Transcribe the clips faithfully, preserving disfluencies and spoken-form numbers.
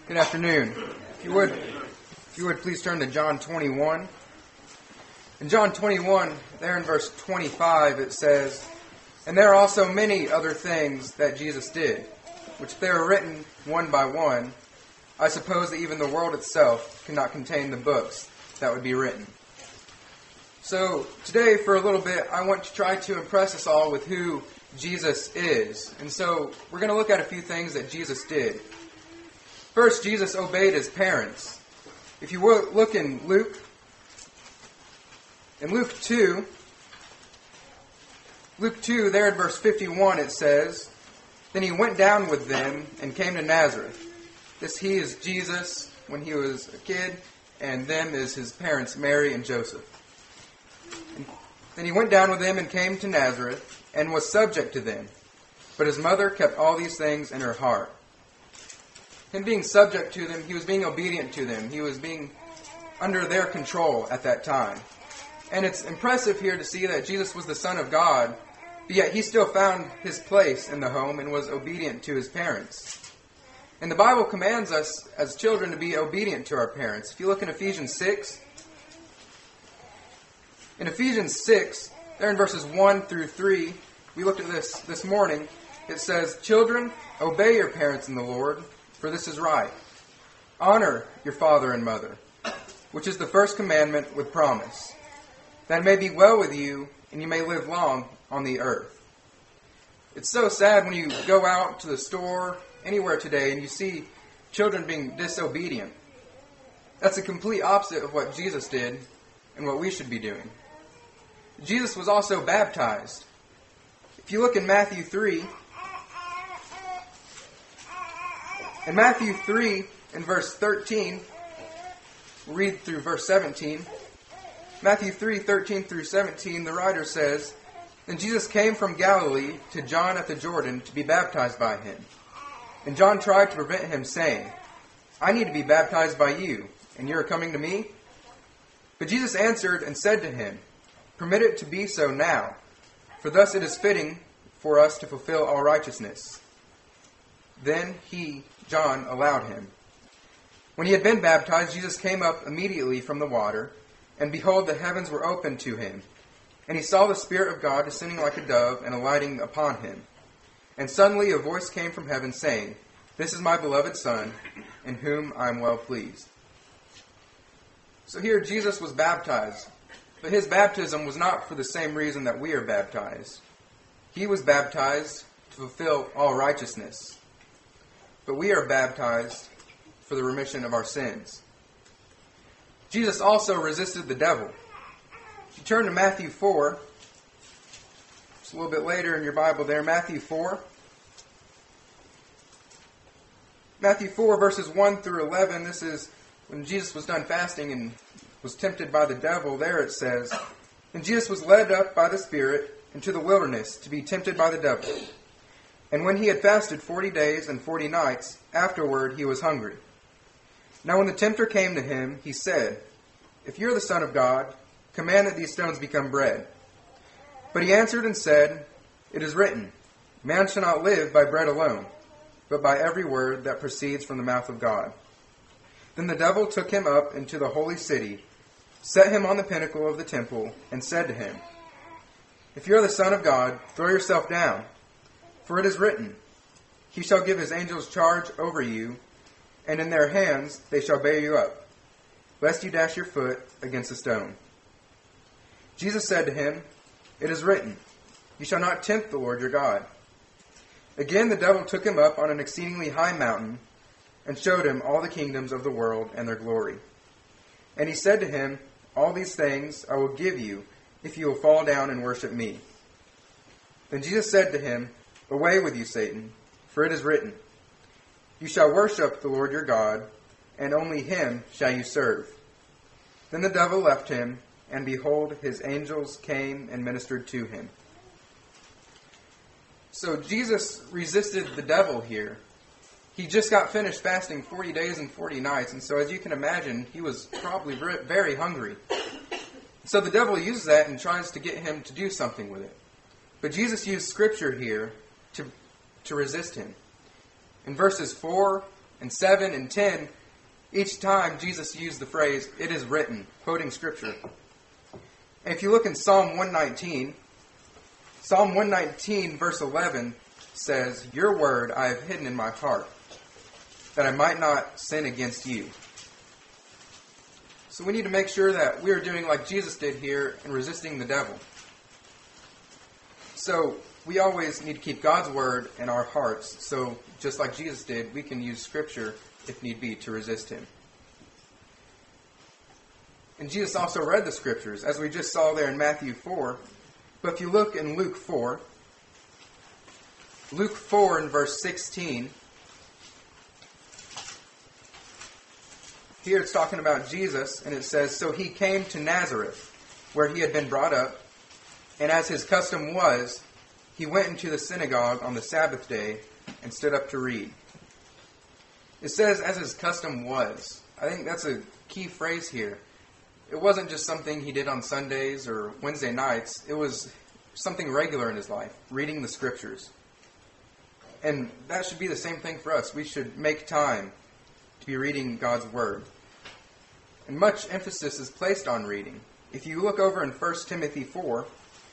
Good afternoon. If you would, if you would please turn to John twenty-one. In John twenty-one, there in verse twenty-five, it says, "And there are also many other things that Jesus did, which if they were written one by one, I suppose that even the world itself cannot contain the books that would be written." So today, for a little bit, I want to try to impress us all with who Jesus is. And so we're going to look at a few things that Jesus did. First, Jesus obeyed his parents. If you look in Luke, in Luke two, Luke two, there in verse fifty-one, it says, "Then he went down with them and came to Nazareth." This he is Jesus when he was a kid, and them is his parents, Mary and Joseph. And then he went down with them and came to Nazareth, and was subject to them. But his mother kept all these things in her heart. Him being subject to them, he was being obedient to them. He was being under their control at that time. And it's impressive here to see that Jesus was the Son of God, but yet he still found his place in the home and was obedient to his parents. And the Bible commands us as children to be obedient to our parents. If you look in Ephesians six, in Ephesians six, there in verses one through three, we looked at this this morning. It says, "Children, obey your parents in the Lord, for this is right. Honor your father and mother, which is the first commandment with promise, that it may be well with you and you may live long on the earth." It's so sad when you go out to the store, anywhere today, and you see children being disobedient. That's the complete opposite of what Jesus did and what we should be doing. Jesus was also baptized. If you look in Matthew three, in Matthew three, in verse thirteen, we'll read through verse seventeen. Matthew three, thirteen through seventeen, the writer says, "Then Jesus came from Galilee to John at the Jordan to be baptized by him. And John tried to prevent him, saying, 'I need to be baptized by you, and you are coming to me?' But Jesus answered and said to him, 'Permit it to be so now, for thus it is fitting for us to fulfill all righteousness.' Then he, John, allowed him. When he had been baptized, Jesus came up immediately from the water, and behold, the heavens were opened to him. And he saw the Spirit of God descending like a dove and alighting upon him. And suddenly a voice came from heaven, saying, 'This is my beloved Son, in whom I am well pleased.'" So here Jesus was baptized, but his baptism was not for the same reason that we are baptized. He was baptized to fulfill all righteousness. But we are baptized for the remission of our sins. Jesus also resisted the devil. If you turn to Matthew four, just a little bit later in your Bible there, Matthew four. Matthew four, verses one through eleven, this is when Jesus was done fasting and was tempted by the devil. There it says, "And Jesus was led up by the Spirit into the wilderness to be tempted by the devil. And when he had fasted forty days and forty nights, afterward he was hungry. Now when the tempter came to him, he said, 'If you are the Son of God, command that these stones become bread.' But he answered and said, 'It is written, man shall not live by bread alone, but by every word that proceeds from the mouth of God.' Then the devil took him up into the holy city, set him on the pinnacle of the temple, and said to him, 'If you are the Son of God, throw yourself down. For it is written, He shall give his angels charge over you, and in their hands they shall bear you up, lest you dash your foot against a stone.' Jesus said to him, 'It is written, You shall not tempt the Lord your God.' Again the devil took him up on an exceedingly high mountain, and showed him all the kingdoms of the world and their glory. And he said to him, 'All these things I will give you, if you will fall down and worship me.' Then Jesus said to him, 'Away with you, Satan, for it is written, You shall worship the Lord your God, and only him shall you serve.' Then the devil left him, and behold, his angels came and ministered to him." So Jesus resisted the devil here. He just got finished fasting forty days and forty nights, and so as you can imagine, he was probably very hungry. So the devil uses that and tries to get him to do something with it. But Jesus used Scripture here to, to resist him. In verses four And seven and ten, each time Jesus used the phrase, "it is written," quoting Scripture. And if you look in Psalm one nineteen, Psalm one nineteen verse eleven says, "Your word I have hidden in my heart, that I might not sin against you." So we need to make sure that we are doing like Jesus did here and resisting the devil. So we always need to keep God's word in our hearts. So just like Jesus did, we can use Scripture, if need be, to resist him. And Jesus also read the Scriptures, as we just saw there in Matthew four. But if you look in Luke four, Luke four in verse sixteen, here it's talking about Jesus, and it says, "So he came to Nazareth, where he had been brought up, and as his custom was, he went into the synagogue on the Sabbath day and stood up to read." It says, "as his custom was." I think that's a key phrase here. It wasn't just something he did on Sundays or Wednesday nights. It was something regular in his life, reading the Scriptures. And that should be the same thing for us. We should make time to be reading God's Word. And much emphasis is placed on reading. If you look over in First Timothy four,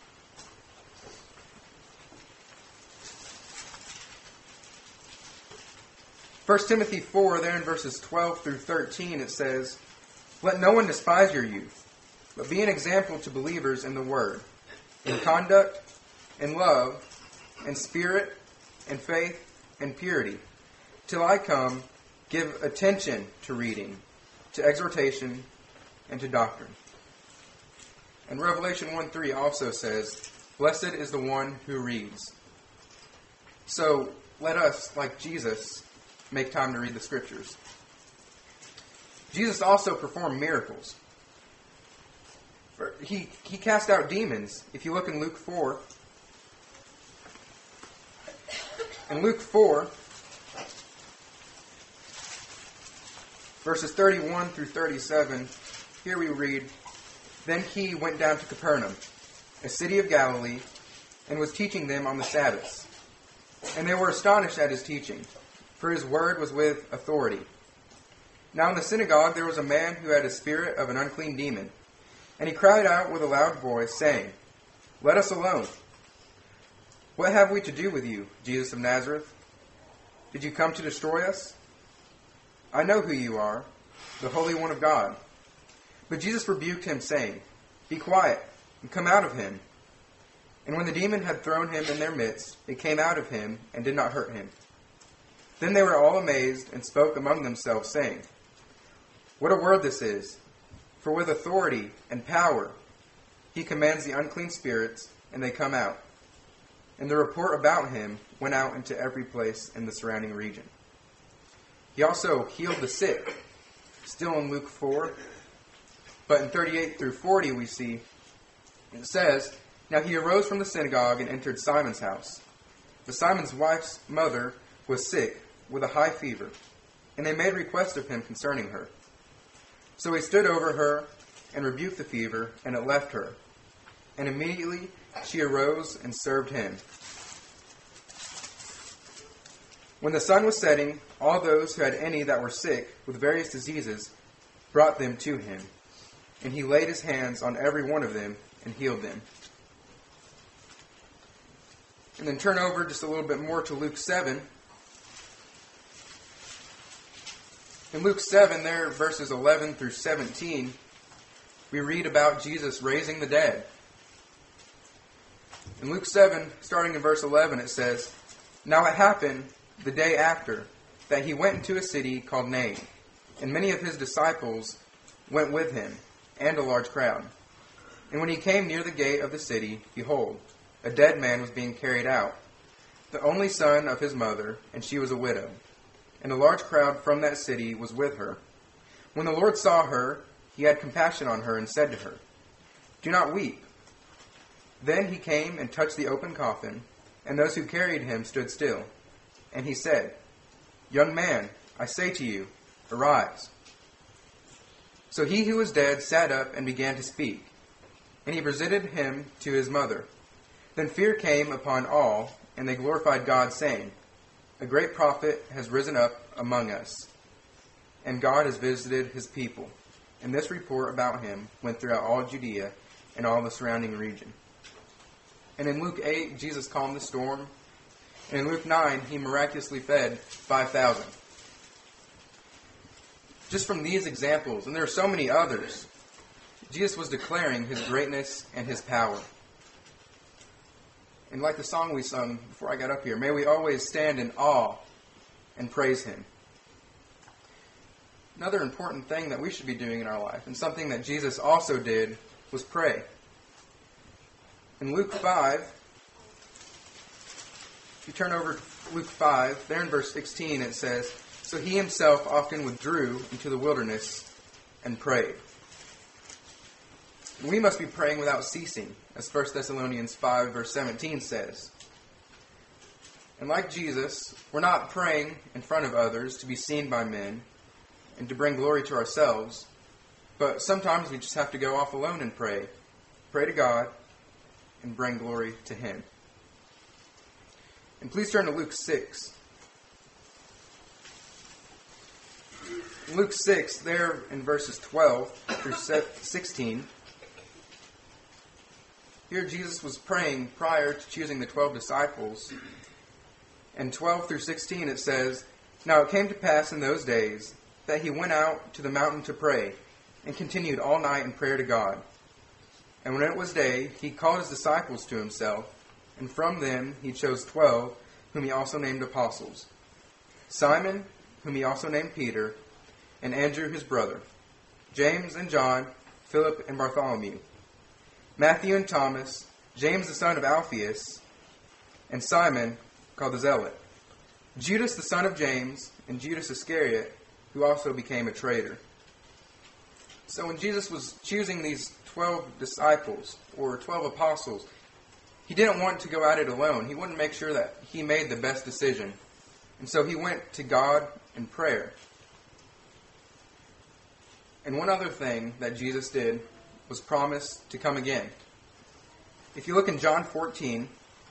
First Timothy four, there in verses twelve through thirteen, it says, "Let no one despise your youth, but be an example to believers in the Word, in conduct, in love, in spirit, in faith, and purity. Till I come, give attention to reading, to exhortation, and to doctrine." And Revelation one three also says, "Blessed is the one who reads." So let us, like Jesus, make time to read the Scriptures. Jesus also performed miracles. He, he cast out demons. If you look in Luke four, in Luke four, verses thirty-one through thirty-seven, here we read, "Then he went down to Capernaum, a city of Galilee, and was teaching them on the Sabbaths. And they were astonished at his teaching, for his word was with authority. Now in the synagogue there was a man who had a spirit of an unclean demon, and he cried out with a loud voice, saying, 'Let us alone. What have we to do with you, Jesus of Nazareth? Did you come to destroy us? I know who you are, the Holy One of God.' But Jesus rebuked him, saying, 'Be quiet, and come out of him.' And when the demon had thrown him in their midst, it came out of him, and did not hurt him. Then they were all amazed, and spoke among themselves, saying, 'What a word this is! For with authority and power he commands the unclean spirits, and they come out.' And the report about him went out into every place in the surrounding region." He also healed the sick, still in Luke four. But in thirty-eight through forty we see, it says, "Now he arose from the synagogue and entered Simon's house. But Simon's wife's mother was sick with a high fever, and they made request of him concerning her. So he stood over her and rebuked the fever, and it left her. And immediately she arose and served him. When the sun was setting, all those who had any that were sick with various diseases brought them to him, and he laid his hands on every one of them and healed them." And then turn over just a little bit more to Luke seven. In Luke seven, there, verses eleven through seventeen, we read about Jesus raising the dead. In Luke seven, starting in verse eleven, it says, "Now it happened the day after that he went into a city called Nain, and many of his disciples went with him, and a large crowd. And when he came near the gate of the city, behold, a dead man was being carried out, the only son of his mother, and she was a widow. And a large crowd from that city was with her. When the Lord saw her, he had compassion on her and said to her, 'Do not weep.' Then he came and touched the open coffin, and those who carried him stood still. And he said, 'Young man, I say to you, arise.' So he who was dead sat up and began to speak, and he presented him to his mother. Then fear came upon all, and they glorified God, saying, 'A great prophet has risen up among us, and God has visited his people. And this report about him went throughout all Judea and all the surrounding region. And in Luke eight, Jesus calmed the storm. And in Luke nine, he miraculously fed five thousand. Just from these examples, and there are so many others, Jesus was declaring his greatness and his power. And like the song we sung before I got up here, may we always stand in awe and praise him. Another important thing that we should be doing in our life, and something that Jesus also did, was pray. In Luke five, if you turn over to Luke five, there in verse sixteen it says, "So he himself often withdrew into the wilderness and prayed." We must be praying without ceasing, as First Thessalonians five verse seventeen says. And like Jesus, we're not praying in front of others to be seen by men and to bring glory to ourselves, but sometimes we just have to go off alone and pray. Pray to God and bring glory to him. And please turn to Luke six. In Luke six, there in verses twelve through sixteen, here Jesus was praying prior to choosing the twelve disciples. And twelve through sixteen it says, "Now it came to pass in those days that he went out to the mountain to pray, and continued all night in prayer to God. And when it was day, he called his disciples to himself, and from them he chose twelve, whom he also named apostles. Simon, whom he also named Peter, and Andrew his brother, James and John, Philip and Bartholomew, Matthew and Thomas, James the son of Alphaeus, and Simon called the Zealot, Judas the son of James, and Judas Iscariot, who also became a traitor." So when Jesus was choosing these twelve disciples, or twelve apostles, he didn't want to go at it alone. He wanted to make sure that he made the best decision. And so he went to God in prayer. And one other thing that Jesus did was promise to come again. If you look in John fourteen,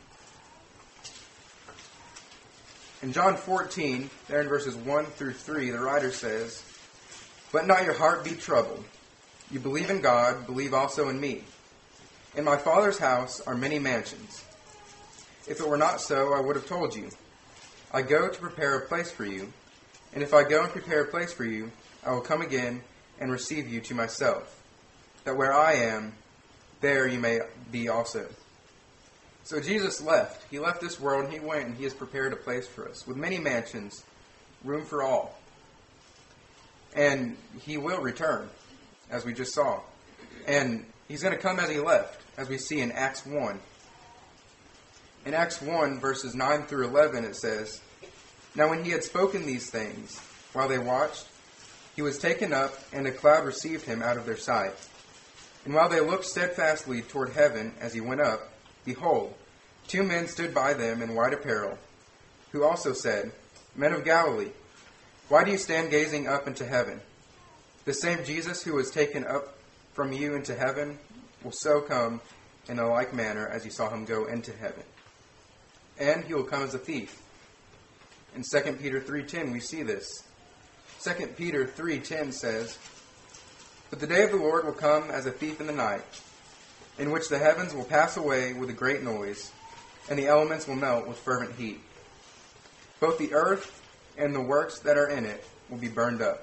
in John fourteen, there in verses one through three, the writer says, "Let not your heart be troubled. You believe in God, believe also in me. In my Father's house are many mansions. If it were not so, I would have told you. I go to prepare a place for you. And if I go and prepare a place for you, I will come again and receive you to myself, that where I am, there you may be also." So Jesus left. He left this world and he went and he has prepared a place for us with many mansions, room for all. And he will return, as we just saw. And he's going to come as he left, as we see in Acts one. In Acts one, verses nine through eleven, it says, "Now when he had spoken these things, while they watched, he was taken up, and a cloud received him out of their sight. And while they looked steadfastly toward heaven as he went up, behold, two men stood by them in white apparel, who also said, 'Men of Galilee, why do you stand gazing up into heaven? The same Jesus who was taken up from you into heaven will so come in a like manner as you saw him go into heaven. And he will come as a thief.'" In Second Peter three ten we see this. Second Peter three ten says, "But the day of the Lord will come as a thief in the night, in which the heavens will pass away with a great noise, and the elements will melt with fervent heat. Both the earth and the works that are in it will be burned up."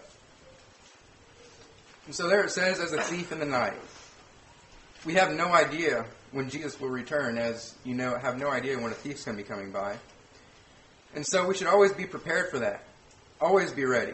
And so there it says, as a thief in the night. We have no idea when Jesus will return, as you know, have no idea when a thief's going to be coming by. And so we should always be prepared for that. Always be ready.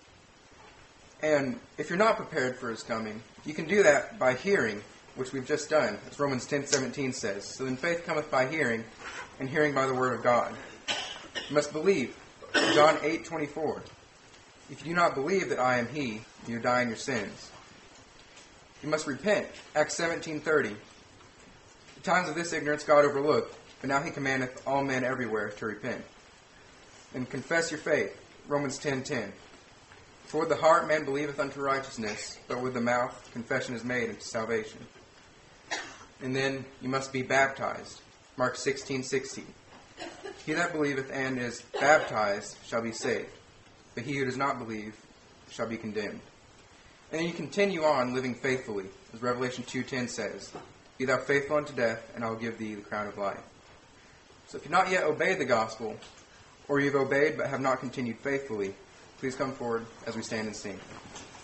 And if you're not prepared for his coming, you can do that by hearing, which we've just done, as Romans ten seventeen says. "So then faith cometh by hearing, and hearing by the word of God." You must believe. John eight twenty-four. "If you do not believe that I am he, you die in your sins." You must repent. Acts seventeen thirty. "The times of this ignorance God overlooked, but now he commandeth all men everywhere to repent." And confess your faith. Romans ten ten. "For with the heart man believeth unto righteousness, but with the mouth confession is made unto salvation." And then you must be baptized. Mark sixteen sixteen. "He that believeth and is baptized shall be saved." but he who does not believe shall be condemned. And then you continue on living faithfully, as Revelation two ten says, be thou faithful unto death, and I will give thee the crown of life. So if you've not yet obeyed the gospel, or you've obeyed but have not continued faithfully, please come forward as we stand and sing.